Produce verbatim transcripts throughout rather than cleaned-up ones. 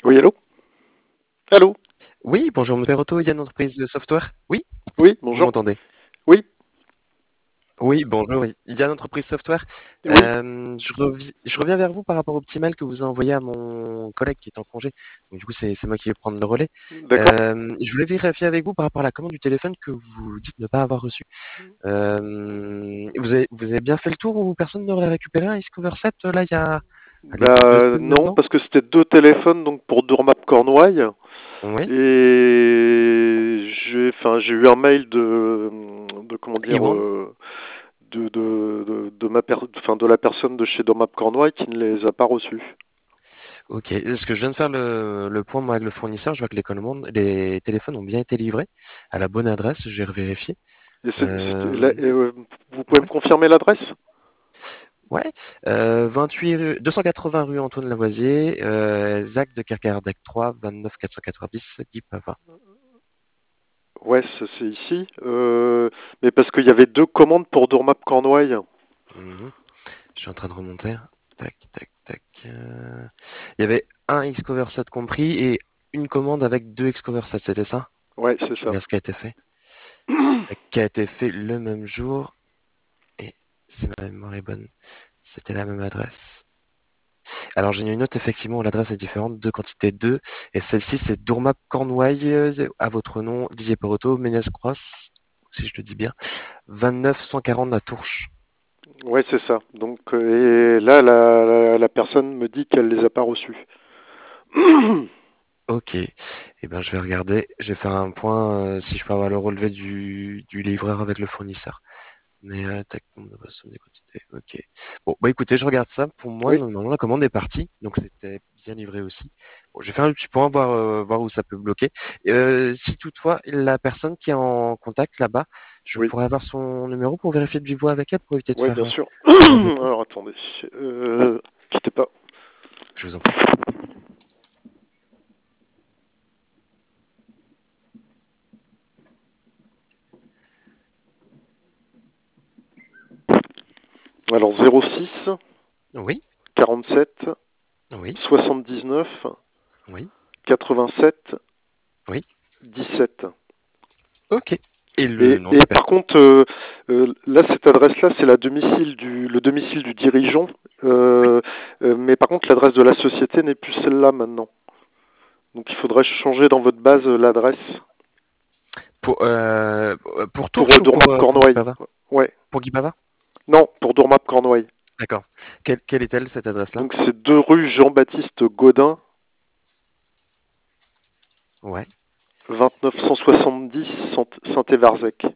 Oui, allô? Allô? Oui, bonjour, Monsieur Perotto, Yann Entreprise de Software. Oui, Oui, vous bonjour. m'entendez? Oui, Oui, bonjour, Yann Entreprise Software. oui, Euh, je, revi- je reviens vers vous par rapport au petit mail que vous avez envoyé à mon collègue qui est en congé. Donc, du coup, c'est c'est moi qui vais prendre le relais. d'accord. Euh, je voulais vérifier avec vous par rapport à la commande du téléphone que vous dites ne pas avoir reçu. Euh, vous avez, vous avez bien fait le tour où personne n'aurait récupéré un Discover sept là il y a allez, deux Bah semaines non, maintenant? parce que c'était deux téléphones donc pour Doormap Cornouailles Oui, et j'ai, enfin, j'ai eu un mail de, de comment dire, Iwan. euh, de, de, de, de ma per- enfin, de la personne de chez Doormap Cornouailles qui ne les a pas reçus. Ok, est-ce que je viens de faire le, le point moi avec le fournisseur, je vois que les commandes, les téléphones ont bien été livrés à la bonne adresse, j'ai revérifié. Et c'est- c'était Euh, là- et, euh, vous pouvez me ouais, confirmer l'adresse? ouais. Euh, vingt-huit rue, deux cent quatre-vingts rue Antoine Lavoisier, euh, Zac de Kerkerdec trois, vingt-neuf quatre cent quatre-vingt-dix, Guy Pava. Ouais, c'est c'est ici. Euh, mais parce qu'il y avait deux commandes pour Doormap Cornouailles. Mhm. Je suis en train de remonter. Tac, tac, tac. euh. Il y avait un Xcover sept compris et une commande avec deux Xcover sept, c'était ça? Ouais, c'est Je ça. regarde ce qui a été fait. Qui a été fait le même jour et si ma mémoire est bonne, c'était la même adresse. Alors j'en ai une autre, effectivement, où l'adresse est différente, deux quantités deux, et celle-ci c'est Dourmap Cornouailles, euh, à votre nom, Didier Perotto, Ménez Cross, si je le dis bien, vingt-neuf cent quarante à Tourche. Ouais, c'est ça. Donc, euh, et là, la, la, la personne me dit qu'elle les a pas reçus. Ok, eh ben je vais regarder, je vais faire un point, euh, si je peux avoir le relevé du, du livreur avec le fournisseur. Mais euh, tac, nombre de boissons, des quantités. Ok. Bon, bah écoutez, je regarde ça. Pour moi, Oui, normalement, la commande est partie, donc c'était bien livré aussi. Bon, je vais faire un petit point, voir, euh, voir où ça peut bloquer. Euh, si toutefois la personne qui est en contact là-bas, je oui, pourrais avoir son numéro pour vérifier de vive voix avec elle, pour éviter de oui, faire bien euh, sûr. perdre de temps. Alors, attendez. Euh, quittez pas. Je vous en prie. Alors, zéro six, Oui, quarante-sept, oui, soixante-dix-neuf, oui, quatre-vingt-sept, oui. dix-sept. Ok. Et le Et, nom de et la par personne. contre, euh, euh, là, cette adresse-là, c'est la domicile du, le domicile du dirigeant. Oui. Euh, euh, mais par contre, l'adresse de la société n'est plus celle-là maintenant. Donc, il faudrait changer dans votre base euh, l'adresse Pour, euh, pour pour Tourche euh, ou pour, Doormap euh, pour Guy Cornouailles. Pava? Ouais. Pour Guy Pava? Non, pour Doormap Cornouailles. D'accord. Quelle, quelle est-elle, cette adresse-là? Donc c'est deux rue Jean-Baptiste Gaudin, Ouais. vingt-neuf cent soixante-dix Saint-Évarzec.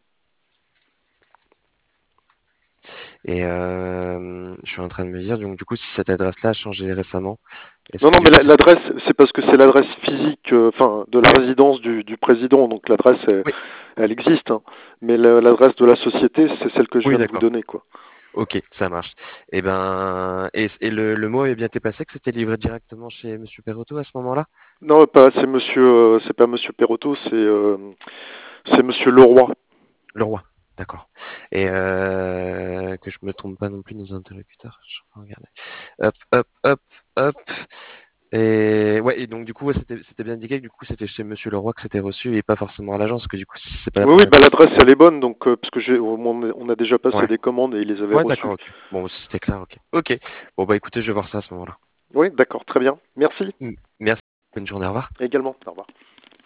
Et euh, je suis en train de me dire, donc du coup, si cette adresse-là a changé récemment, est-ce Non, que non, du mais coup, la- c'est... l'adresse, c'est parce que c'est l'adresse physique, euh, enfin, de la résidence du, du président. Donc l'adresse, elle, Oui, elle existe, hein. Mais la- l'adresse de la société, c'est celle que je oui, viens de vous d'accord. donner, quoi. Ok, ça marche. Et ben, et, et le, le mot est bien été passé que c'était livré directement chez Monsieur Perotto à ce moment-là? Non, pas, c'est Monsieur, euh, c'est pas Monsieur Perotto, c'est euh, c'est Monsieur Leroy. Le roi, d'accord. Et euh, que je me trompe pas non plus dans un interlocuteur. Je vais regarder. Hop, hop, hop, hop. Et ouais, et donc du coup, ouais, c'était c'était bien indiqué que du coup c'était chez Monsieur Leroy que c'était reçu et pas forcément à l'agence, que du coup si c'est pas la Oui, oui, première bah personne l'adresse, qui... elle est bonne, donc euh, parce que j'ai, on on a déjà passé Ouais, des commandes et ils les avaient ouais, d'accord, reçues. ok. Bon, si c'était clair, ok. Ok. Bon bah écoutez, je vais voir ça à ce moment-là. Oui, d'accord, très bien. Merci Mm. Merci. Bonne journée, au revoir. également. Au revoir.